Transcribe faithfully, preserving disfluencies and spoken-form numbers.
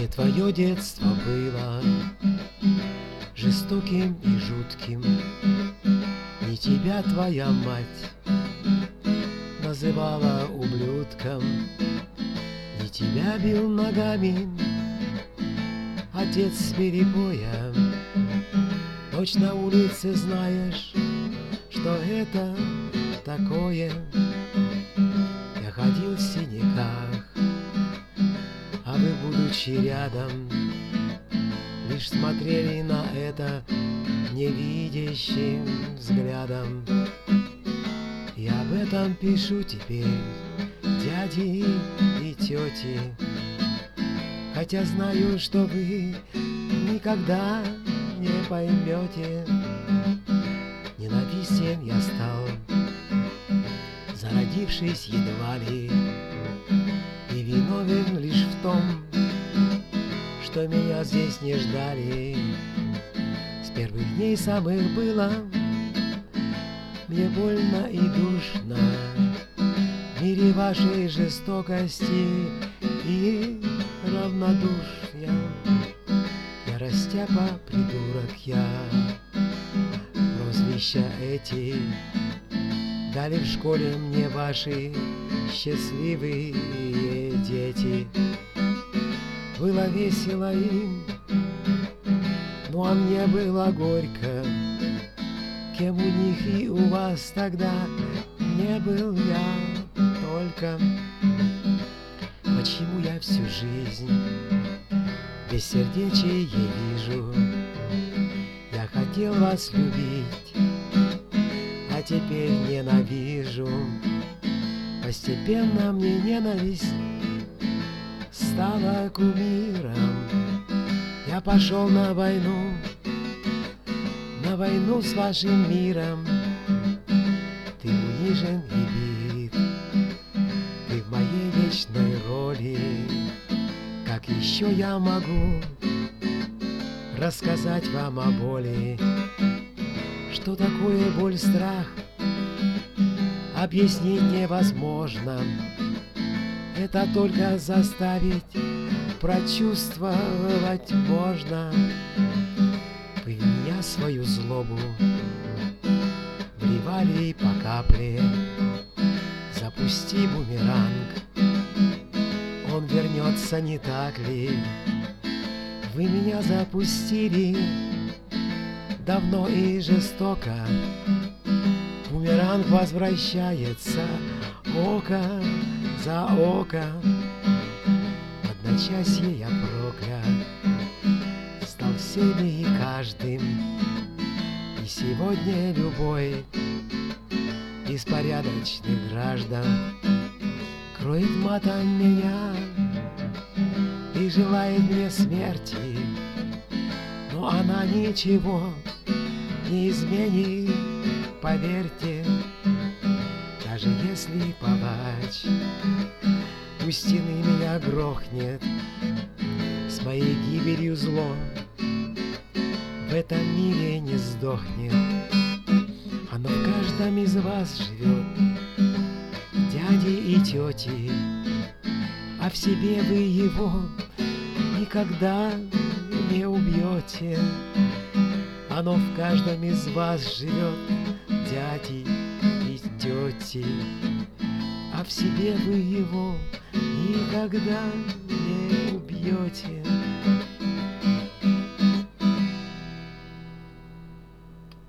Не твое детство было жестоким и жутким, не тебя твоя мать называла ублюдком, не тебя бил ногами отец с перепоя. Ночь на улице, знаешь, что это такое. Я ходил в синяках, а вы, будучи рядом, лишь смотрели на это невидящим взглядом. И об этом пишу теперь дяди и тети, хотя знаю, что вы никогда не поймете. Ненавистен я стал, зародившись едва ли, и виновен лишь в том, что меня здесь не ждали. С первых дней самых было мне больно и душно в мире вашей жестокости и равнодушия. Я растяпа, придурок я, прозвища эти дали в школе мне ваши счастливые дети. Было весело им, ну а мне было горько. Кем у них и у вас тогда не был я только. Почему я всю жизнь бессердечие вижу? Я хотел вас любить, а теперь ненавижу. Постепенно мне ненависть стала кумиром. Я пошел на войну, на войну с вашим миром. Ты унижен и бит, ты в моей вечной роли. Как еще я могу рассказать вам о боли? Что такое боль, страх, объяснить невозможно. Это только заставить прочувствовать можно. Вы в меня свою злобу вливали по капле. Запусти бумеранг, он вернется, не так ли? Вы меня запустили давно и жестоко. Бумеранг возвращается око за око. В одночасье я проклят стал всеми и каждым. И сегодня любой из порядочных граждан кроет матом меня и желает мне смерти. Но она ничего не изменит, поверьте. Даже если палач у стены меня грохнет, с моей гибелью зло в этом мире не сдохнет. Оно в каждом из вас живет, дяди и тети, а в себе вы его никогда не убьете. Оно в каждом из вас живет, дяди и тети, а в себе вы его никогда не убьете.